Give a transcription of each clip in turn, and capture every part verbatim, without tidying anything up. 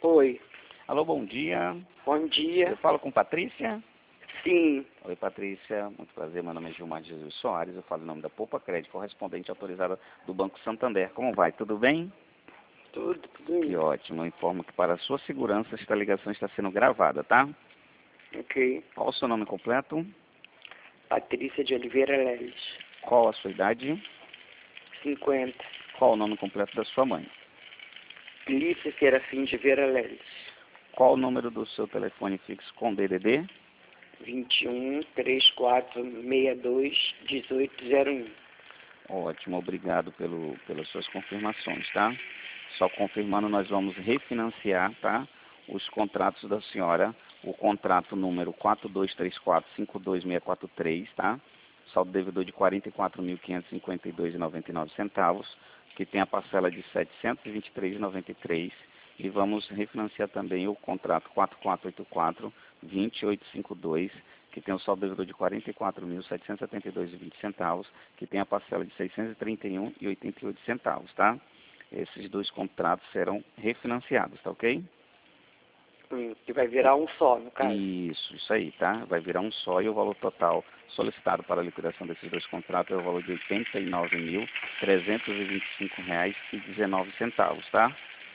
Oi. Alô, bom dia. Bom dia. Eu falo com Patrícia? Sim. Oi, Patrícia. Muito prazer. Meu nome é Gilmar de Jesus Soares. Eu falo em nome da Poupa Crédito, correspondente autorizada do Banco Santander. Como vai? Tudo bem? Tudo, tudo Que bem. ótimo. Eu informo que para a sua segurança esta ligação está sendo gravada, tá? Ok. Qual o seu nome completo? Patrícia de Oliveira Leles. Qual a sua idade? cinquenta. Qual o nome completo da sua mãe? Lícia Serafim de Vera Leles. Qual o número do seu telefone fixo com D D D? vinte e um, trinta e quatro, sessenta e dois, dezoito zero um. Ótimo, obrigado pelo, pelas suas confirmações, tá? Só confirmando, nós vamos refinanciar, tá? Os contratos da senhora, o contrato número quatro dois três quatro cinco dois seis quatro três, tá? Saldo devedor de quarenta e quatro mil quinhentos e cinquenta e dois reais e noventa e nove centavos, que tem a parcela de setecentos e vinte e três reais e noventa e três centavos. E vamos refinanciar também o contrato quatro quatro oito quatro, dois oito cinco dois, que tem o saldo devedor de quarenta e quatro mil setecentos e setenta e dois reais e vinte centavos, que tem a parcela de seiscentos e trinta e um reais e oitenta e oito centavos, tá? Esses dois contratos serão refinanciados, tá ok? Hum, que vai virar um só, no caso. Isso, isso aí, tá? Vai virar um só e o valor total solicitado para a liquidação desses dois contratos é o valor de oitenta e nove mil trezentos e vinte e cinco reais e dezenove centavos, tá?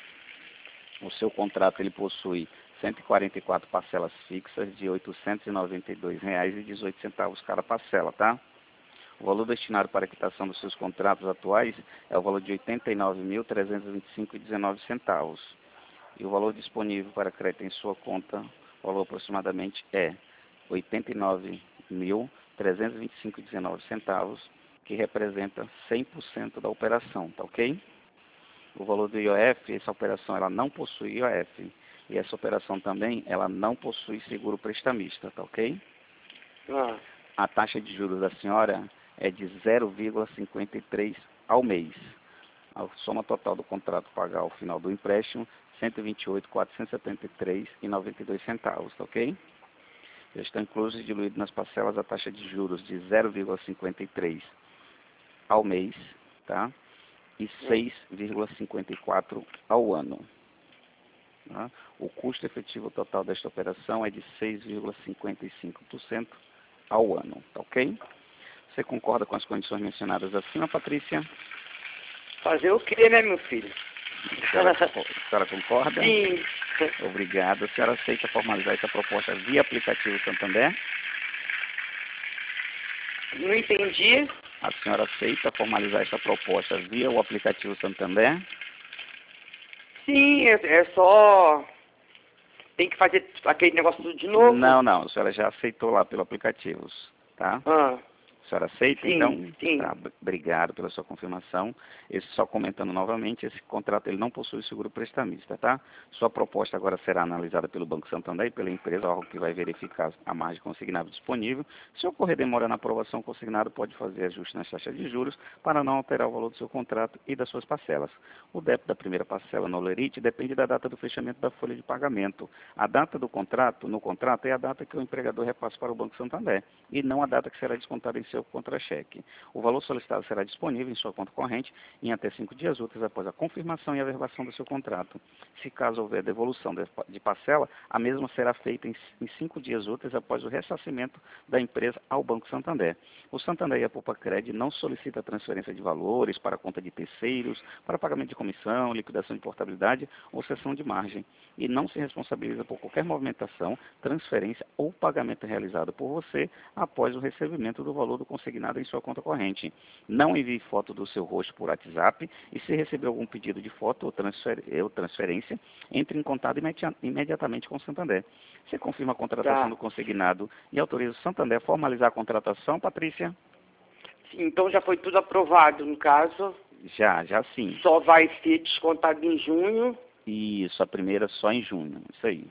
O seu contrato ele possui cento e quarenta e quatro parcelas fixas de oitocentos e noventa e dois reais e dezoito centavos cada parcela, tá? O valor destinado para a quitação dos seus contratos atuais é o valor de oitenta e nove mil trezentos e vinte e cinco reais e dezenove centavos. E o valor disponível para crédito em sua conta, o valor aproximadamente é oitenta e nove mil trezentos e vinte e cinco reais e dezenove centavos, que representa cem por cento da operação, tá ok? O valor do I O F, essa operação ela não possui I O F. E essa operação também, ela não possui seguro prestamista, tá ok? Ah, A taxa de juros da senhora é de zero vírgula cinquenta e três ao mês. A soma total do contrato pagar ao final do empréstimo, cento e vinte e oito mil quatrocentos e setenta e três reais e noventa e dois centavos, tá ok? Já está incluso e diluído nas parcelas a taxa de juros de zero vírgula cinquenta e três ao mês, tá? E seis vírgula cinquenta e quatro ao ano. Tá? O custo efetivo total desta operação é de seis vírgula cinquenta e cinco por cento ao ano, tá ok? Você concorda com as condições mencionadas acima, Patrícia? fazer o que, né, meu filho? A senhora, a senhora concorda? Sim. Obrigado. A senhora aceita formalizar essa proposta via aplicativo Santander? Não entendi. A senhora aceita formalizar essa proposta via o aplicativo Santander? Sim, é, é só... Tem que fazer aquele negócio tudo de novo? Não, não. A senhora já aceitou lá pelo aplicativo, tá? Ah, A senhora aceita, sim, então? sim. Tá, obrigado pela sua confirmação. Esse, só comentando novamente, esse contrato ele não possui seguro prestamista, tá? Sua proposta agora será analisada pelo Banco Santander e pela empresa, órgão que vai verificar a margem consignada disponível. Se ocorrer demora na aprovação consignada, pode fazer ajuste nas taxas de juros para não alterar o valor do seu contrato e das suas parcelas. O débito da primeira parcela no Lerite depende da data do fechamento da folha de pagamento. A data do contrato, no contrato, é a data que o empregador repassa para o Banco Santander e não a data que será descontada em seu contra-cheque. O valor solicitado será disponível em sua conta corrente em até cinco dias úteis após a confirmação e averbação do seu contrato. Se caso houver devolução de parcela, a mesma será feita em cinco dias úteis após o ressarcimento da empresa ao Banco Santander. O Santander e a Poupa Crédito não solicitam transferência de valores para conta de terceiros, para pagamento de comissão, liquidação de portabilidade ou cessão de margem, e não se responsabiliza por qualquer movimentação, transferência ou pagamento realizado por você após o recebimento do valor do consignado em sua conta corrente. Não envie foto do seu rosto por WhatsApp e se receber algum pedido de foto ou, transfer, ou transferência, entre em contato imedi imediatamente com o Santander. Você confirma a contratação Tá. do consignado e autoriza o Santander a formalizar a contratação, Patrícia? Sim, então já foi tudo aprovado, no caso. Já, já sim. Só vai ser descontado em junho. Isso, a primeira só em junho, isso aí.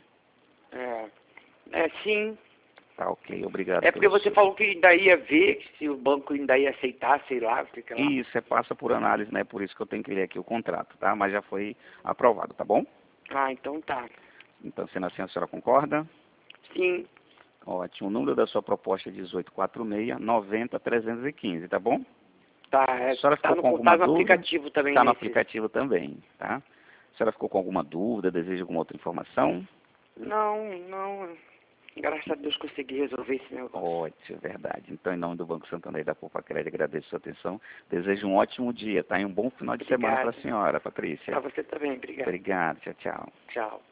É, é sim. Tá ok, obrigado. É porque pelo você seu... falou que ainda ia ver se o banco ainda ia aceitar, sei lá, fica lá. Isso, é passa por análise, né? Por isso que eu tenho que ler aqui o contrato, tá? Mas já foi aprovado, tá bom? Ah, então tá. Então, sendo assim, a senhora concorda? Sim, Ótimo. O número da sua proposta é dezoito quarenta e seis, noventa, trezentos e quinze, tá bom? tá. A É, senhora tá ficou no, com alguma tá no dúvida? aplicativo também Está no nesse. aplicativo também, tá? A senhora ficou com alguma dúvida, deseja alguma outra informação? Não, não. Graças a Deus consegui resolver esse negócio. Ótimo, verdade. Então, em nome do Banco Santander e da Poupa-Crédito, agradeço a sua atenção. Desejo um ótimo dia, tá? E um bom final de Obrigado. semana para a senhora, Patrícia. Para você também, obrigado. Obrigado, tchau, tchau. Tchau.